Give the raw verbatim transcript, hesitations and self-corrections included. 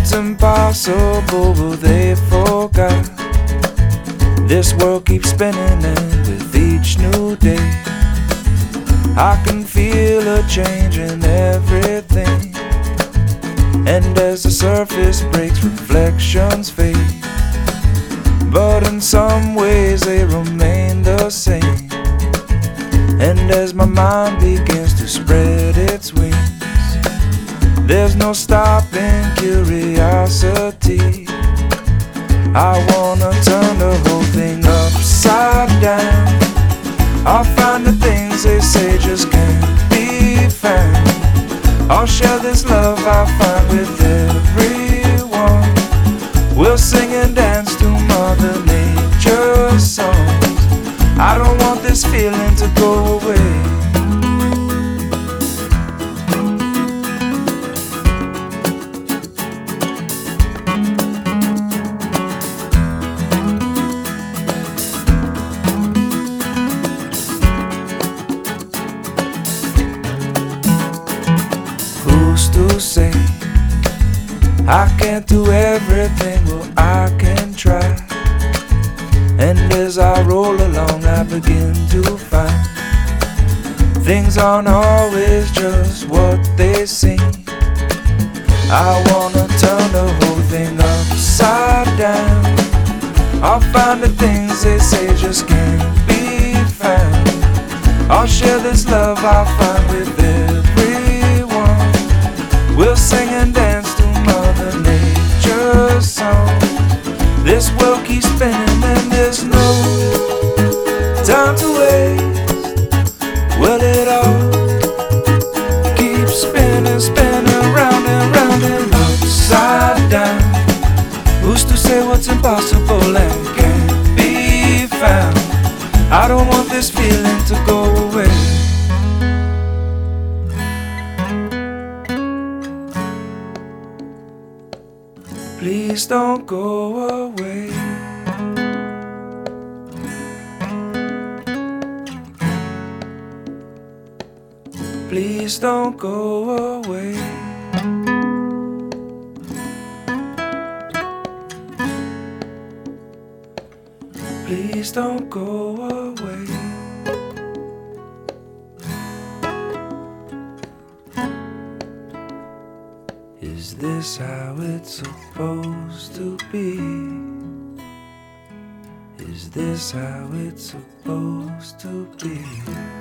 what's impossible, well, they forgot. This world keeps spinning, and with each new day I can feel a change in everything. And as the surface breaks, reflections fade, but in some ways they remain the same. And as my mind begins to spread its wings, there's no stopping curiosity. I wanna turn the whole thing upside down. I'll find the things they say just can't be found. I'll share this love I find with everyone. We'll sing and dance to Mother Nature's songs. I don't want this feeling to go away. Who's to say I can't do everything? Well, I can try. And as I roll along, I begin to find things aren't always just what they seem. I wanna turn the whole thing upside down. I'll find the things they say just can't be found. I'll share this love I find with everyone. We'll sing and dance to Mother Nature's song. This world keeps spinning and there's no time to waste. Well, it all keeps spinning, spinning round and round and upside down. Who's to say what's impossible and can't be found? I don't want this feeling to go away. Please don't go away. Please don't go away. Please don't go away. Is this how it's supposed to be? Is this how it's supposed to be?